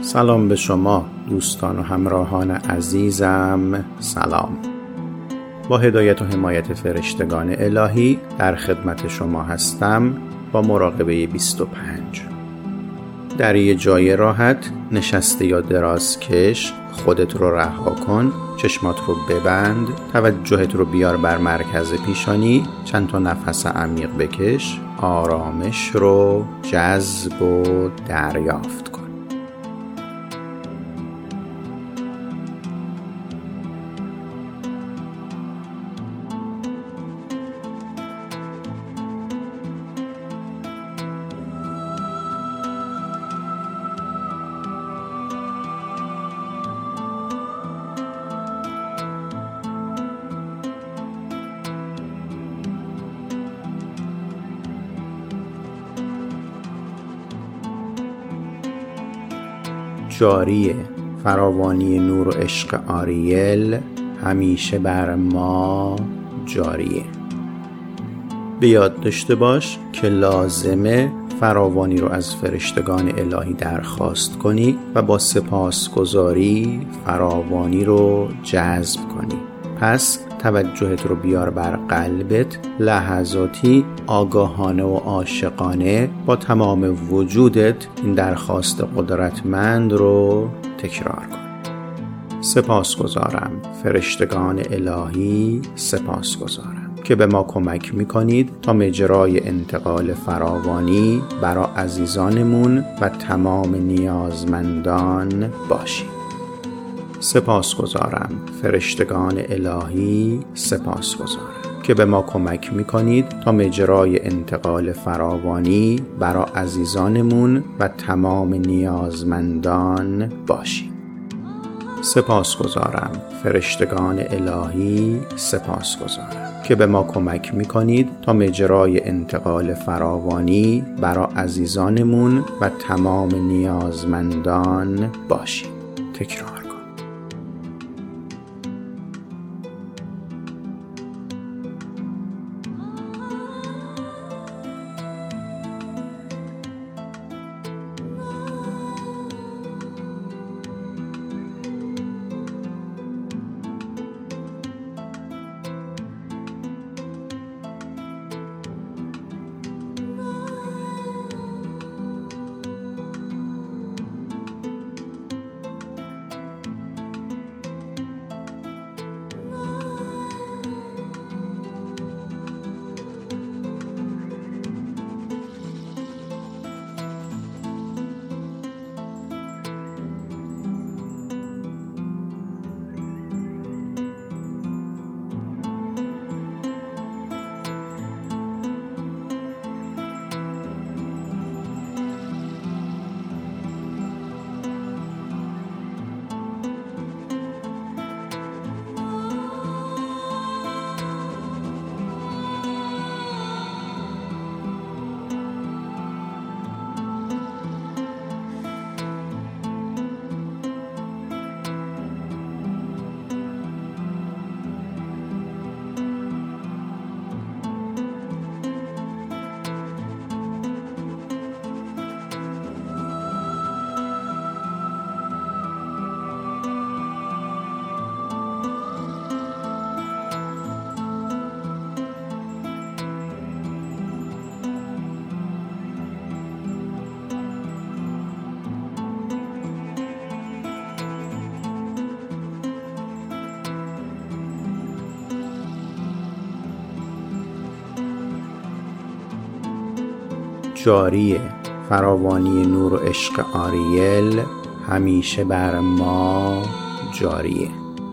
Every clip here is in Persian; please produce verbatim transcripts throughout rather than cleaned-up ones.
سلام به شما دوستان و همراهان عزیزم. سلام. با هدایت و حمایت فرشتگان الهی در خدمت شما هستم با مراقبه بیست و پنج. در یه جای راحت نشسته یا دراز کش، خودت رو رها کن، چشمات رو ببند، توجهت رو بیار بر مرکز پیشانی، چند تا نفس عمیق بکش، آرامش رو جذب و دریافت کن. جاریه. فراوانی نور و عشق آریل همیشه بر ما جاریه. به یاد داشته باش که لازمه فراوانی رو از فرشتگان الهی درخواست کنی و با سپاسگزاری فراوانی رو جذب کنی. پس توجهت رو بیار بر قلبت، لحظاتی آگاهانه و عاشقانه با تمام وجودت این درخواست قدرتمند رو تکرار کن. سپاسگزارم فرشتگان الهی، سپاسگزارم که به ما کمک میکنید تا مجرای انتقال فراوانی برای عزیزانمون و تمام نیازمندان باشیم. سپاسگزارم فرشتگان الهی، سپاسگزارم که به ما کمک میکنید تا مجرای انتقال فراوانی برای عزیزانمون و تمام نیازمندان باشیم. سپاسگزارم فرشتگان الهی، سپاسگزارم که به ما کمک میکنید تا مجرای انتقال فراوانی برای عزیزانمون و تمام نیازمندان باشیم. تکرار کن. جاریه. فراوانی نور و عشق آریل همیشه بر ما جاریه.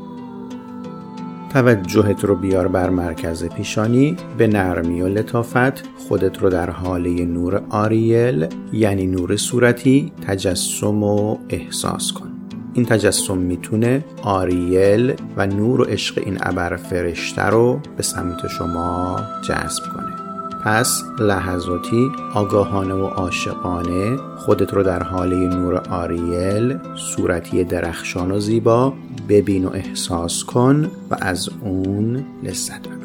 توجهت رو بیار بر مرکز پیشانی، به نرمی و لطافت خودت رو در حاله نور آریل یعنی نور صورتی تجسم و احساس کن. این تجسم میتونه آریل و نور و عشق این ابر فرشته رو به سمت شما جذب کنه. پس لحظاتی آگاهانه و عاشقانه خودت رو در حاله نور آریل صورتی درخشان و زیبا ببین و احساس کن و از اون لذت ببر.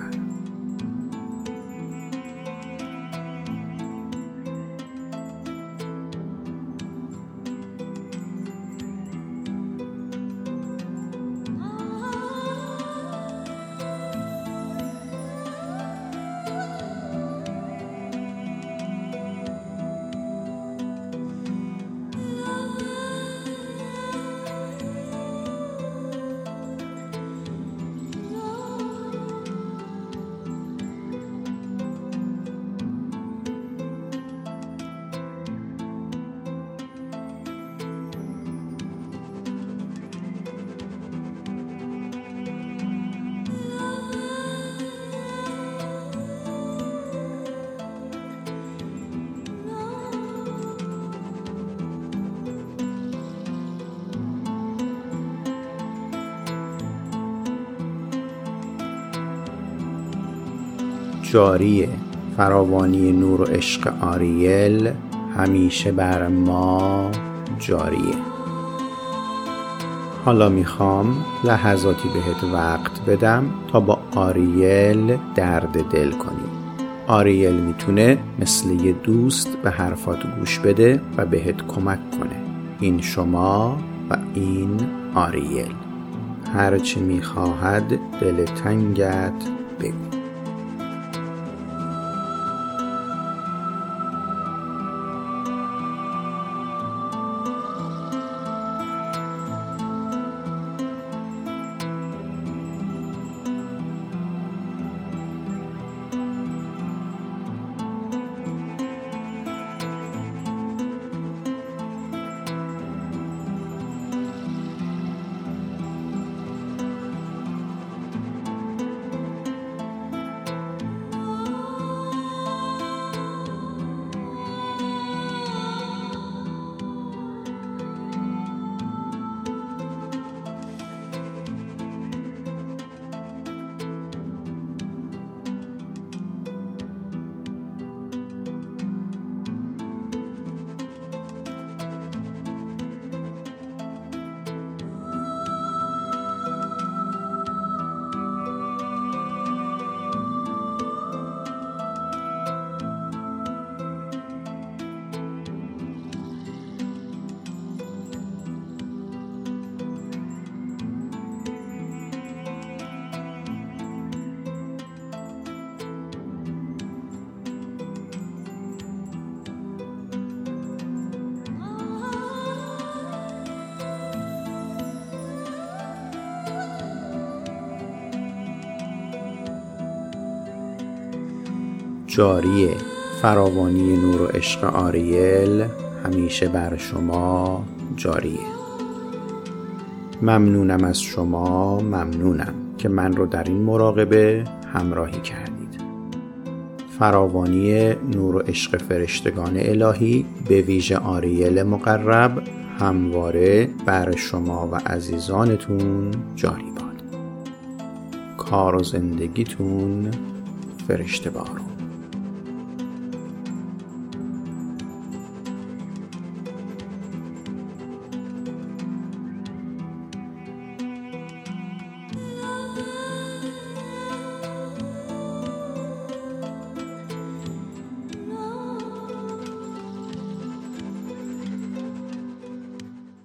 جاریه. فراوانی نور و عشق آریل همیشه بر ما جاریه. حالا میخوام لحظاتی بهت وقت بدم تا با آریل درد دل کنی. آریل میتونه مثل یه دوست به حرفات گوش بده و بهت کمک کنه. این شما و این آریل. هرچی میخواهد دل تنگت بگو. جاریه. فراوانی نور و عشق آریل همیشه بر شما جاریه. ممنونم از شما، ممنونم که من رو در این مراقبه همراهی کردید. فراوانی نور و عشق فرشتگان الهی به ویژه آریل مقرب همواره بر شما و عزیزانتون جاری باد. کار و زندگیتون فرشته بارون.